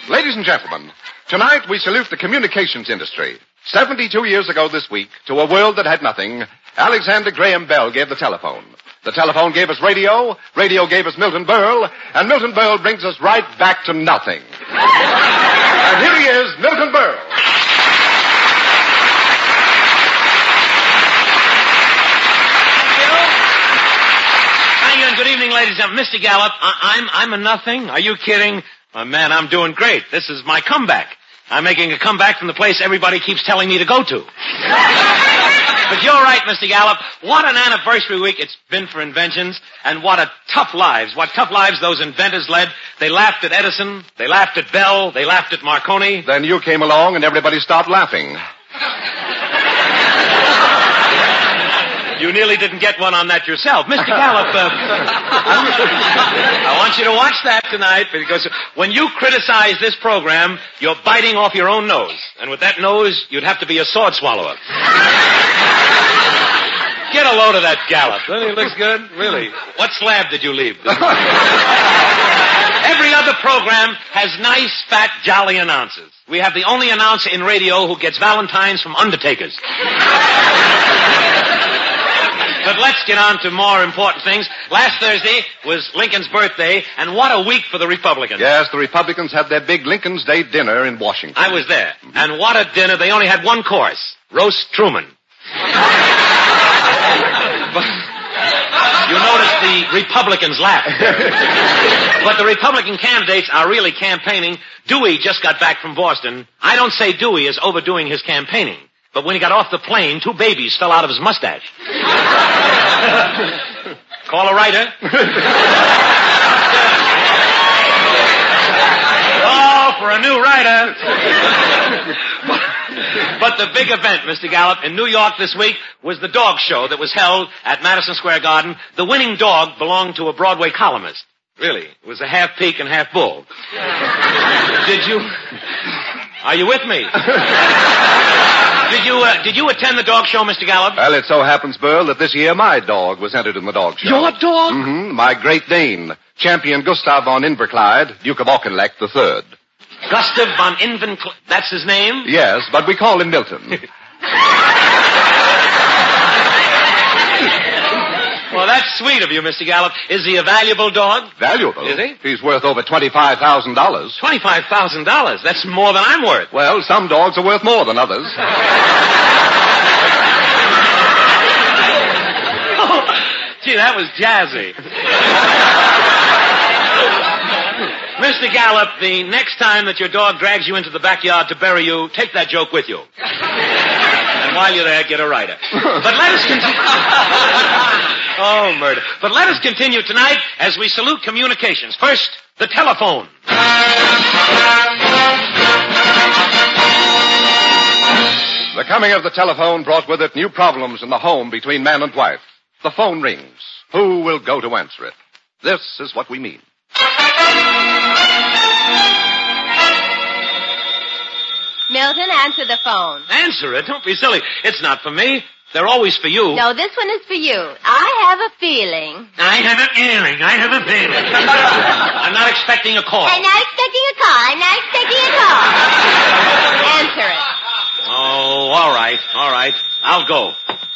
Ladies and gentlemen, tonight we salute the communications industry. 72 years ago this week, to a world that had nothing, Alexander Graham Bell gave the telephone. The telephone gave us radio, radio gave us Milton Berle, and Milton Berle brings us right back to nothing. And here he is, Milton Berle. Thank you, and good evening, ladies and gentlemen. Mr. Gallup, I'm a nothing? Are you kidding? Oh, man, I'm doing great. This is my comeback. I'm making a comeback from the place everybody keeps telling me to go to. But you're right, Mr. Gallup. What an anniversary week it's been for inventions, and what tough lives those inventors led. They laughed at Edison, they laughed at Bell, they laughed at Marconi. Then you came along and everybody stopped laughing. You nearly didn't get one on that yourself. Mr. Gallup, I want you to watch that tonight, because when you criticize this program, you're biting off your own nose. And with that nose, you'd have to be a sword swallower. Get a load of that Gallup. He looks good. Really. What slab did you leave? Every other program has nice, fat, jolly announcers. We have the only announcer in radio who gets Valentines from undertakers. But let's get on to more important things. Last Thursday was Lincoln's birthday, and what a week for the Republicans. Yes, the Republicans had their big Lincoln's Day dinner in Washington. I was there. And what a dinner. They only had one course. Roast Truman. But you notice the Republicans laughed. But the Republican candidates are really campaigning. Dewey just got back from Boston. I don't say Dewey is overdoing his campaigning. But when he got off the plane, 2 babies fell out of his mustache. Call a writer. Oh, for a new writer. But the big event, Mr. Gallup, in New York this week was the dog show that was held at Madison Square Garden. The winning dog belonged to a Broadway columnist. Really, it was a half peak and half bull. Are you with me? Did you attend the dog show, Mr. Gallup? Well, it so happens, Burl, that this year my dog was entered in the dog show. Your dog? Mm-hmm. My Great Dane, Champion Gustav von Inverclyde, Duke of Auchinleck III. Gustav von Inverclyde, that's his name? Yes, but we call him Milton. Well, that's sweet of you, Mr. Gallup. Is he a valuable dog? Valuable? Is he? He's worth over $25,000. $25,000? That's more than I'm worth. Well, some dogs are worth more than others. Oh, gee, that was jazzy. Mr. Gallup, the next time that your dog drags you into the backyard to bury you, take that joke with you. And while you're there, get a writer. But let us continue. Oh, murder. But let us continue tonight as we salute communications. First, the telephone. The coming of the telephone brought with it new problems in the home between man and wife. The phone rings. Who will go to answer it? This is what we mean. Milton, answer the phone. Answer it? Don't be silly. It's not for me. They're always for you. No, this one is for you. I have a feeling. I have a feeling. I'm not expecting a call. I'm not expecting a call. Answer it. Oh, all right. I'll go.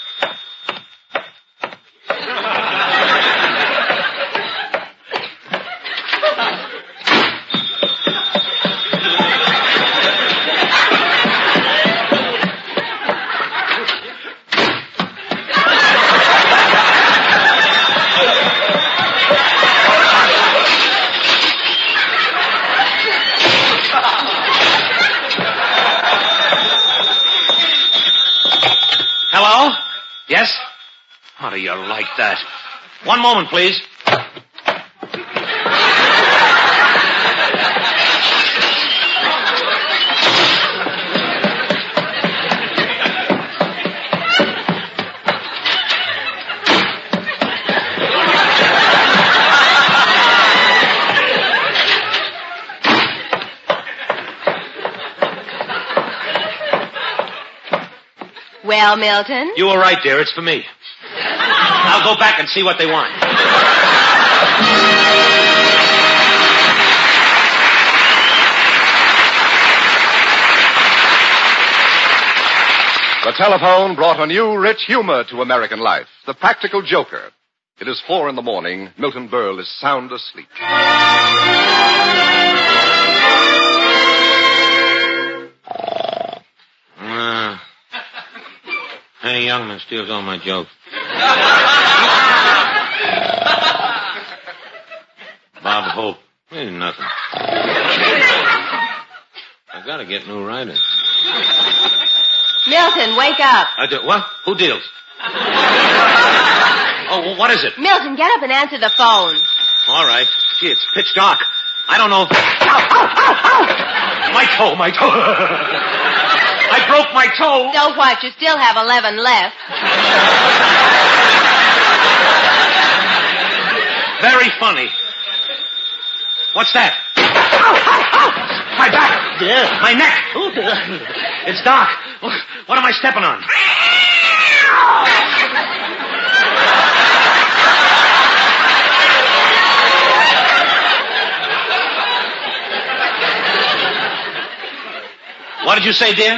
Hello? Yes? How do you like that? One moment, please. Well, Milton? You were right, dear. It's for me. I'll go back and see what they want. The telephone brought a new, rich humor to American life. The practical joker. It is 4 a.m. Milton Berle is sound asleep. Henny Youngman steals all my jokes. Bob Hope. Ain't nothing. I gotta get new writers. Milton, wake up. What? Who deals? Oh, well, what is it? Milton, get up and answer the phone. All right. Gee, it's pitch dark. I don't know if... Ow! My toe. I broke my toe. So what? You still have 11 left. Very funny. What's that? Ow! My back. Yeah. My neck. It's dark. What am I stepping on? What did you say, dear?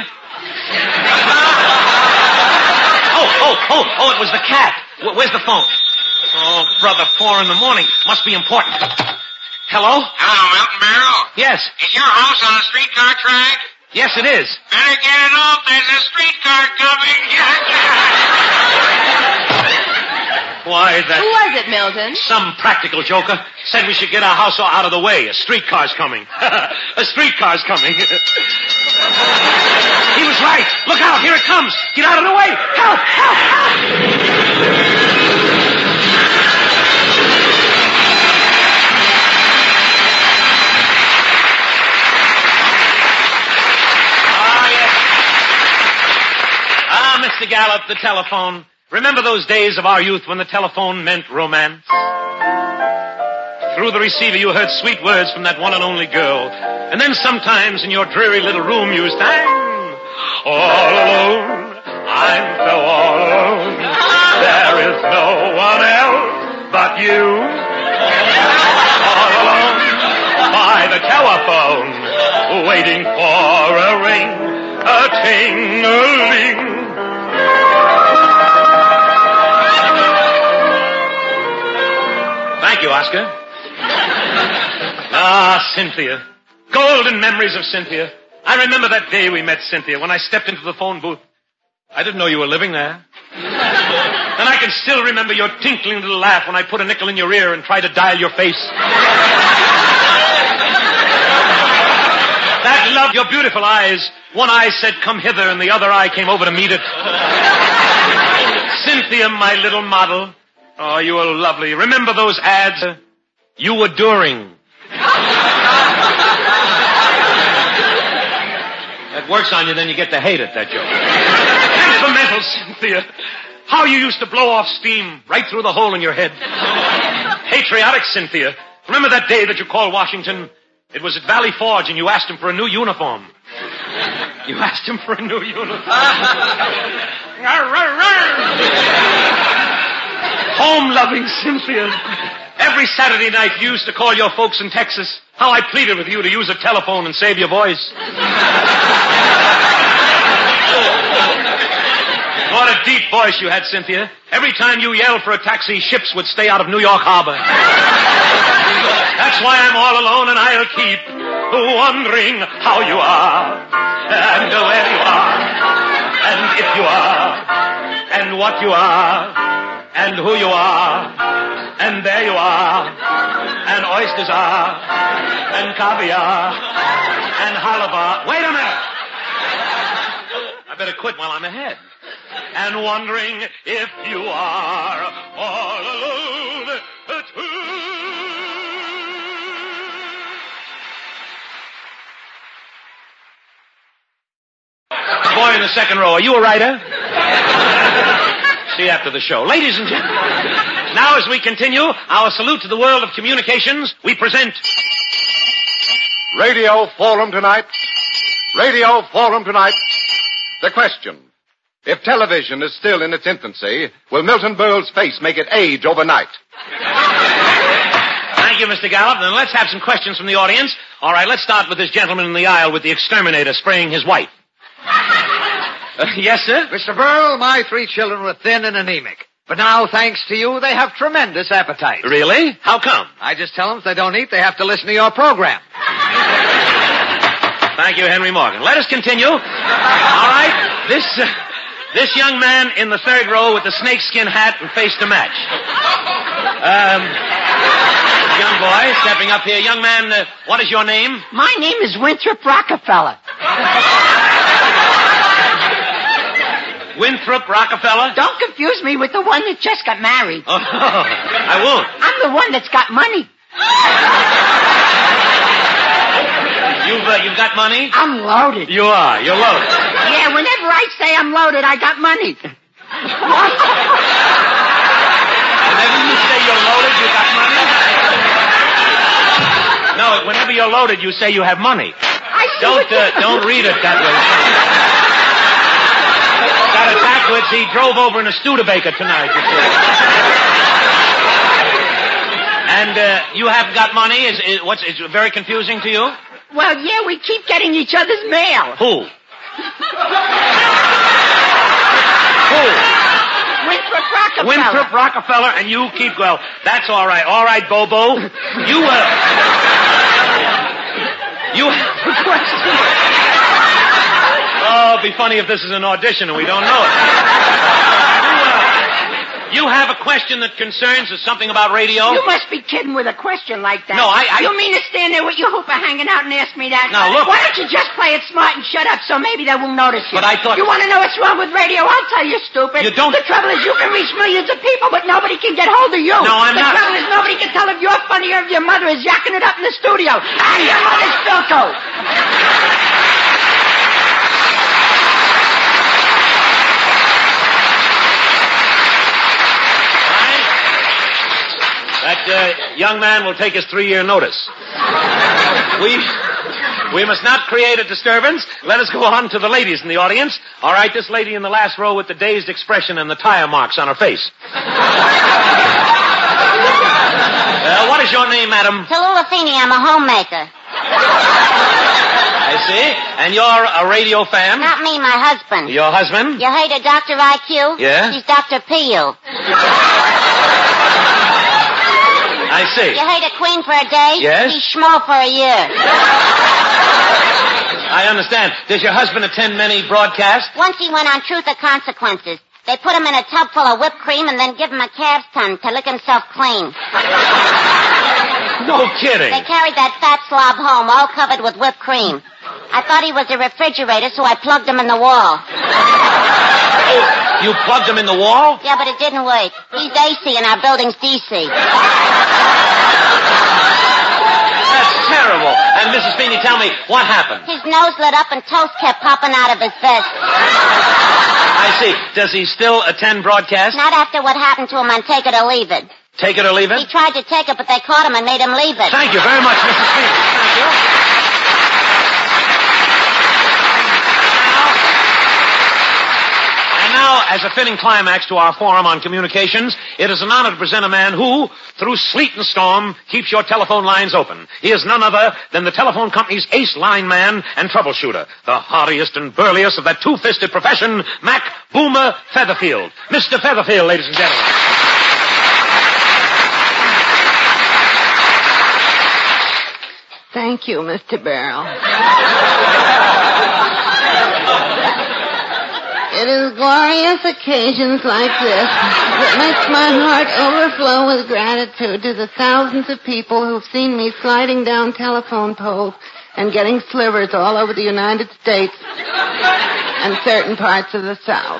Oh, it was the cat. Where's the phone? Oh, brother, 4 a.m. Must be important. Hello? Hello, Milton Berle. Yes. Is your house on the streetcar track? Yes, it is. Better get it off. There's a streetcar coming. Why, that... Who was it, Milton? Some practical joker said we should get our house out of the way. A streetcar's coming. A streetcar's coming. He was right. Look out. Here it comes. Get out of the way. Help! Help! Help! Mr. Gallup, the telephone. Remember those days of our youth when the telephone meant romance? Through the receiver you heard sweet words from that one and only girl. And then sometimes in your dreary little room you sang, all alone, I'm so all alone. There is no one else but you. All alone by the telephone, waiting for a ring, a ting-a-ling. Thank you, Oscar. Cynthia. Golden memories of Cynthia. I remember that day we met Cynthia when I stepped into the phone booth. I didn't know you were living there. And I can still remember your tinkling little laugh when I put a nickel in your ear and tried to dial your face. That love, your beautiful eyes. One eye said, come hither, and the other eye came over to meet it. Cynthia, my little model. Oh, you were lovely. Remember those ads? You were during. That works on you, then you get to hate it, that joke. Temperamental, Cynthia. How you used to blow off steam right through the hole in your head. Patriotic, Cynthia. Remember that day that you called Washington? It was at Valley Forge, and you asked him for a new uniform. You asked him for a new uniform. Home-loving Cynthia. Every Saturday night you used to call your folks in Texas. How I pleaded with you to use a telephone and save your voice. What a deep voice you had, Cynthia. Every time you yelled for a taxi, ships would stay out of New York Harbor. That's why I'm all alone and I'll keep wondering how you are, and where you are, and if you are, and what you are, and who you are, and there you are, and oysters are, and caviar, and halibut. Wait a minute! I better quit while I'm ahead. And wondering if you are all alone too. Boy in the second row, are you a writer? See you after the show. Ladies and gentlemen, now as we continue our salute to the world of communications, we present... Radio Forum tonight. Radio Forum tonight. The question. If television is still in its infancy, will Milton Berle's face make it age overnight? Thank you, Mr. Gallup. Then let's have some questions from the audience. All right, let's start with this gentleman in the aisle with the exterminator spraying his wife. Yes, sir? Mr. Burl, my 3 children were thin and anemic. But now, thanks to you, they have tremendous appetite. Really? How come? I just tell them if they don't eat, they have to listen to your program. Thank you, Henry Morgan. Let us continue. All right. This young man in the 3rd row with the snakeskin hat and face to match. Young boy stepping up here. Young man, what is your name? My name is Winthrop Rockefeller. Winthrop Rockefeller? Don't confuse me with the one that just got married. Oh, I won't. I'm the one that's got money. You've got money? I'm loaded. You are. You're loaded. Yeah, whenever I say I'm loaded, I got money. Whenever you say you're loaded, you got money? No, whenever you're loaded, you say you have money. Don't read it that way. Got it backwards. He drove over in a Studebaker tonight, you see. And you haven't got money? It's very confusing to you? Well, yeah, we keep getting each other's mail. Who? Winthrop Rockefeller. Winthrop Rockefeller, and you keep, well, that's all right. All right, Bobo. You have a question. Oh, it'd be funny if this is an audition and we don't know it. You have a question that concerns something about radio? You must be kidding with a question like that. No, You mean to stand there with your hooper hanging out and ask me that? Now, look. Why don't you just play it smart and shut up so maybe they won't notice you? But I thought... You want to know what's wrong with radio? I'll tell you, stupid. You don't... The trouble is you can reach millions of people, but nobody can get hold of you. No, I'm not... The trouble is nobody can tell if you're funny or if your mother is yakking it up in the studio. And your mother's Philco. That young man will take his 3-year notice. We must not create a disturbance. Let us go on to the ladies in the audience. All right, this lady in the last row with the dazed expression and the tire marks on her face. What is your name, madam? Tallulah Feeney, I'm a homemaker. I see. And you're a radio fan? Not me, my husband. Your husband? You heard of Dr. IQ? Yeah? He's Dr. Peel. I see. You heard of Queen for a day? Yes? He's Schmo for a year. I understand. Does your husband attend many broadcasts? Once he went on Truth or Consequences. They put him in a tub full of whipped cream and then give him a calf's tongue to lick himself clean. No kidding. They carried that fat slob home all covered with whipped cream. I thought he was a refrigerator, so I plugged him in the wall. You plugged him in the wall? Yeah, but it didn't work. He's AC and our building's DC. That's terrible. And Mrs. Feeney, tell me, what happened? His nose lit up and toast kept popping out of his vest. I see. Does he still attend broadcasts? Not after what happened to him on Take It or Leave It. Take it or leave it? He tried to take it, but they caught him and made him leave it. Thank you very much, Mrs. Feeney. Thank you. Now, as a fitting climax to our forum on communications, it is an honor to present a man who, through sleet and storm, keeps your telephone lines open. He is none other than the telephone company's ace line man and troubleshooter, the hardiest and burliest of that two-fisted profession, Mac Boomer Featherfield. Mr. Featherfield, ladies and gentlemen. Thank you, Mr. Barrel. It is glorious occasions like this that makes my heart overflow with gratitude to the thousands of people who've seen me sliding down telephone poles and getting slivers all over the United States and certain parts of the South.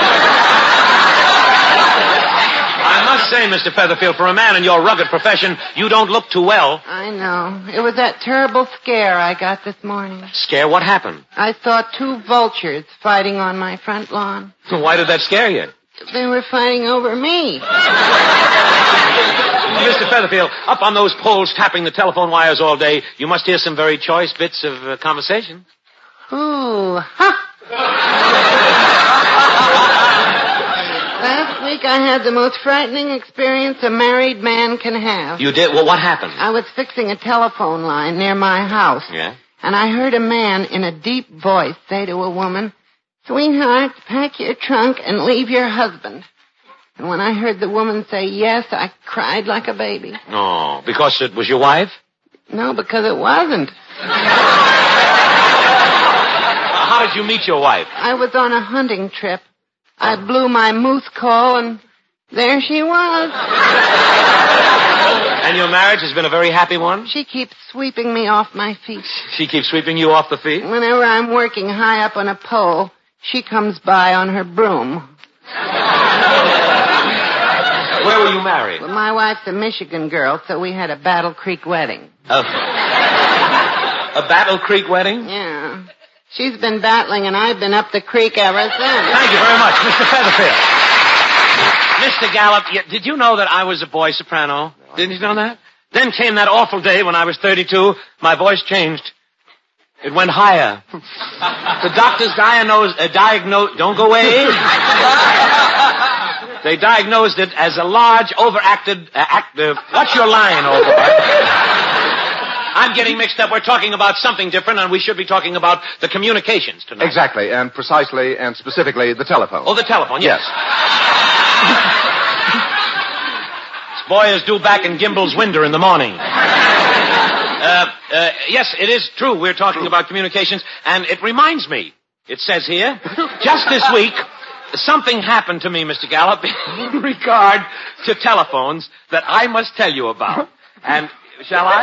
I must say, Mr. Featherfield, for a man in your rugged profession, you don't look too well. I know. It was that terrible scare I got this morning. Scare? What happened? I saw 2 vultures fighting on my front lawn. Why did that scare you? They were fighting over me. Mr. Featherfield, up on those poles tapping the telephone wires all day, you must hear some very choice bits of conversation. Ooh, huh. Last week I had the most frightening experience a married man can have. You did? Well, what happened? I was fixing a telephone line near my house. Yeah? And I heard a man in a deep voice say to a woman, Sweetheart, pack your trunk and leave your husband. And when I heard the woman say yes, I cried like a baby. Oh, because it was your wife? No, because it wasn't. How did you meet your wife? I was on a hunting trip. I blew my moose call, and there she was. And your marriage has been a very happy one? She keeps sweeping me off my feet. She keeps sweeping you off the feet? Whenever I'm working high up on a pole, she comes by on her broom. Where were you married? Well, my wife's a Michigan girl, so we had a Battle Creek wedding. A Battle Creek wedding? Yeah. She's been battling, and I've been up the creek ever since. Thank you very much, Mr. Featherfield. Mr. Gallup, did you know that I was a boy soprano? Didn't you know that? Then came that awful day when I was 32. My voice changed. It went higher. The doctors diagnosed... Don't go away. They diagnosed it as a large, overacted... What's your line, old boy? I'm getting mixed up. We're talking about something different, and we should be talking about the communications tonight. Exactly, and precisely and specifically the telephone. Oh, the telephone, yes. This boy is due back in Gimbel's window in the morning. Yes, it is true. We're talking about communications, and it reminds me, it says here, just this week, something happened to me, Mr. Gallup, in regard to telephones that I must tell you about. And... shall I?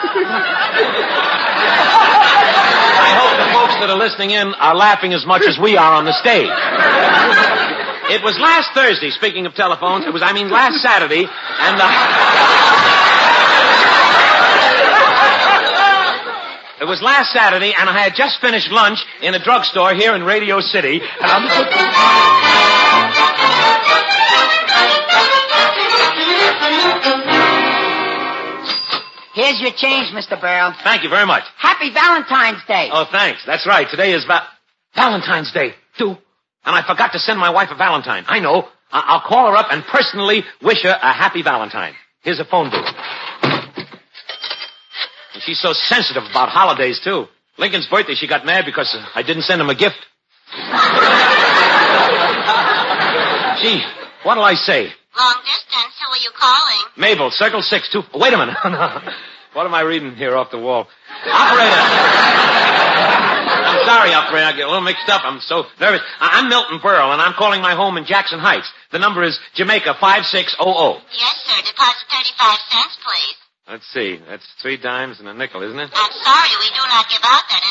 I hope the folks that are listening in are laughing as much as we are on the stage. It was last Thursday, speaking of telephones, last Saturday, and it was last Saturday, and I had just finished lunch in a drugstore here in Radio City, and Here's your change, Mr. Burrow. Thank you very much. Happy Valentine's Day. Oh, thanks. That's right. Today is Valentine's Day, too. And I forgot to send my wife a Valentine. I know. I'll call her up and personally wish her a happy Valentine. Here's a phone book. And she's so sensitive about holidays, too. Lincoln's birthday, she got mad because I didn't send him a gift. Gee, what'll I say? Long distance, who are you calling? Mabel, circle 6, 2... Wait a minute. What am I reading here off the wall? Operator. I'm sorry, operator. I get a little mixed up. I'm so nervous. I'm Milton Berle, and I'm calling my home in Jackson Heights. The number is Jamaica 5600. Yes, sir. Deposit 35 cents, please. Let's see. That's 3 dimes and a nickel, isn't it? I'm sorry, we do not give out that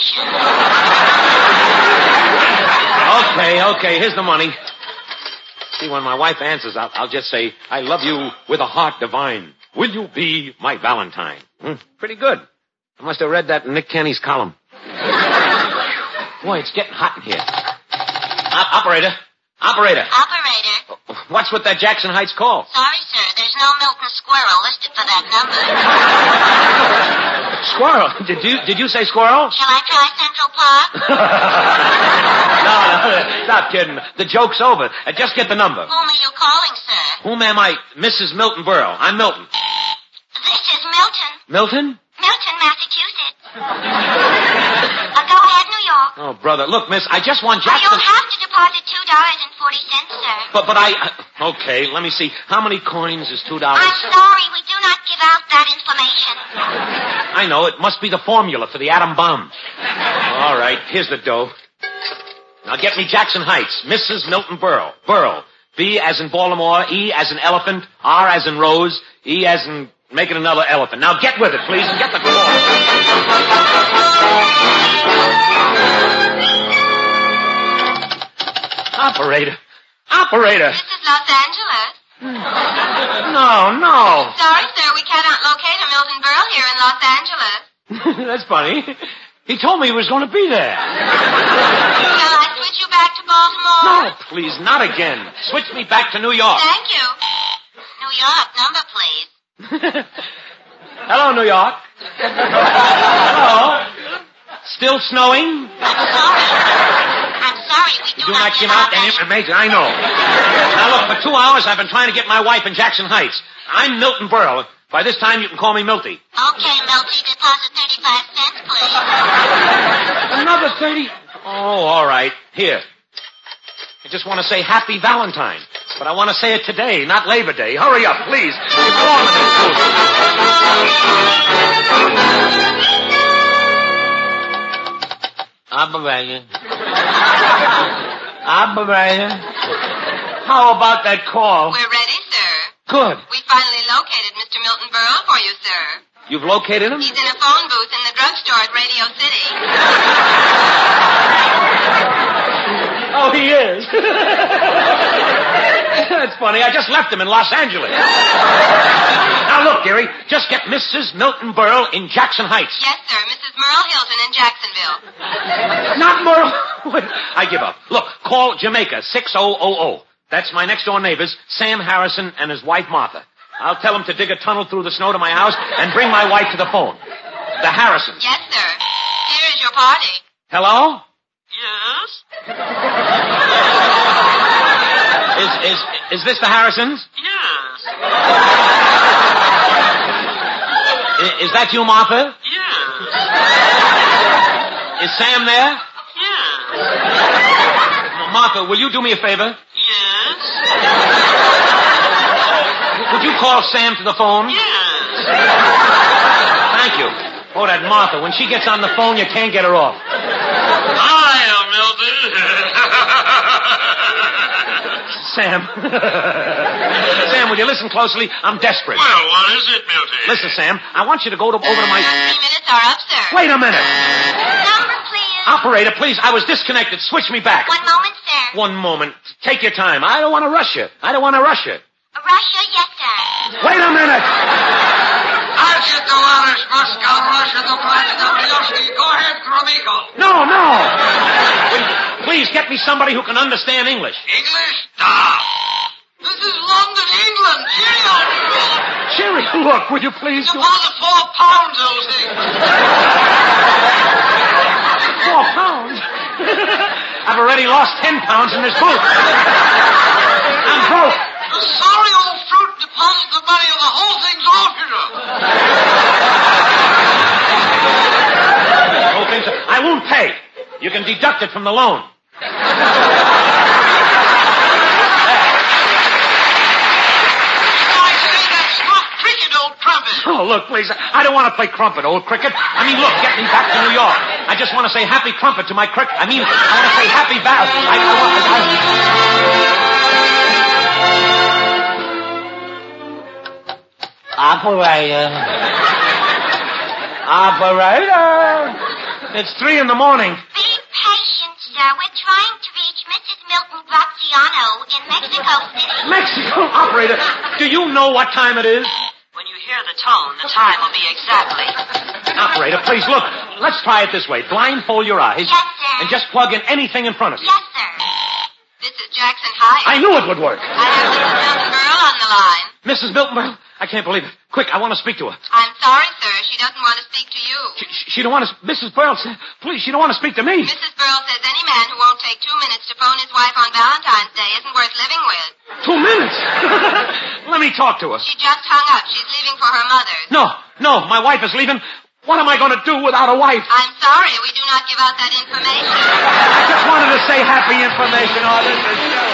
information. Okay. Here's the money. See, when my wife answers, I'll just say, I love you with a heart divine. Will you be my Valentine? Pretty good. I must have read that in Nick Kenny's column. Boy, it's getting hot in here. Operator. Operator. What's with that Jackson Heights call? Sorry, sir. There's no Milton Squirrel listed for that number. Squirrel? Did you say squirrel? Shall I try Central Park? No, stop kidding. The joke's over. Just get the number. Whom are you calling, sir? Whom am I? Mrs. Milton Berle. I'm Milton. This is Milton. Milton? Milton, Massachusetts. Go ahead, New York. Oh, brother. Look, miss, I just want Jackson... You'll have to deposit $2.40, sir. But I... Okay, let me see. How many coins is $2? I'm sorry, we do not give out that information. I know. It must be the formula for the atom bomb. All right, here's the dough. Now get me Jackson Heights. Mrs. Milton Berle. Berle. B as in Baltimore, E as in elephant, R as in rose, E as in making another elephant. Now get with it, please, and get the call. Operator. This is Los Angeles. No. Sorry, sir, we cannot locate a Milton Berle here in Los Angeles. That's funny. He told me he was going to be there. Shall I switch you back to Baltimore? No, please, not again. Switch me back to New York. Thank you. New York, number, please. Hello, New York. Hello. Still snowing? I'm sorry, we do not give out that information. I know. Now, look, for 2 hours I've been trying to get my wife in Jackson Heights. I'm Milton Berle. By this time, you can call me Milty. Okay, Milty, deposit 35 cents, please. Another 30... Oh, all right. Here. I just want to say Happy Valentine. But I want to say it today, not Labor Day. Hurry up, please. You're warm in this booth. Operator. How about that call? We're ready, sir. Good. We finally located Mr. Milton Berle for you, sir. You've located him? He's in a phone booth in the drugstore at Radio City. Oh, he is. That's funny. I just left him in Los Angeles. Now, look, dearie, just get Mrs. Milton Berle in Jackson Heights. Yes, sir. Mrs. Merle Hilton in Jacksonville. Not Merle. I give up. Look, call Jamaica 6000. That's my next-door neighbors, Sam Harrison and his wife, Martha. I'll tell them to dig a tunnel through the snow to my house and bring my wife to the phone. The Harrisons. Yes, sir. Here is your party. Hello? Yes? Is this the Harrisons? Yes. Is that you, Martha? Yes. Is Sam there? Yes. Martha, will you do me a favor? Yes. Would you call Sam to the phone? Yes. Thank you. Oh, that Martha. When she gets on the phone, you can't get her off. Hiya, Milton. Sam. Sam, will you listen closely? I'm desperate. Well, what is it, Milton? Listen, Sam, I want you to go over to my... 3 minutes are up, sir. Wait a minute. Number, please. Operator, please, I was disconnected. Switch me back. 1 moment, sir. 1 moment. Take your time. I don't want to rush you. Russia, yes, sir. Wait a minute. Go ahead, Gromiko. No. Please get me somebody who can understand English. English? Stop. This is London, England. Cheerio. Cheerio, look, would you please... Deposit 4 pounds, old thing. 4 pounds? I've already lost 10 pounds in this booth. I'm broke. Sorry, old fruit. Deposit the money or the whole thing's altered. I won't pay. You can deduct it from the loan. I say that's rough cricket, old trumpet. Oh, look, please. I don't want to play crumpet, old cricket. I mean, look, get me back to New York. I just want to say happy crumpet to my cricket. I mean, I want to say happy val... Operator. It's 3 a.m. Be patient, sir. We're trying to reach Mrs. Milton Graziano in Mexico City. Mexico? Operator, do you know what time it is? When you hear the tone, the time will be exactly. Operator, please, look. Let's try it this way. Blindfold your eyes. Yes, sir. And just plug in anything in front of you. Yes, sir. This is Jackson Heights. I knew it would work. I have Mrs. Milton Berle on the line. Mrs. Milton Berle? I can't believe it. Quick, I want to speak to her. I'm sorry, sir. She doesn't want to speak to you. She don't want to... Mrs. Berle, please, she don't want to speak to me. Mrs. Berle says any man who won't take 2 minutes to phone his wife on Valentine's Day isn't worth living with. 2 minutes? Let me talk to her. She just hung up. She's leaving for her mother's. No, my wife is leaving. What am I going to do without a wife? I'm sorry. We do not give out that information. I just wanted to say happy information. Oh, this is...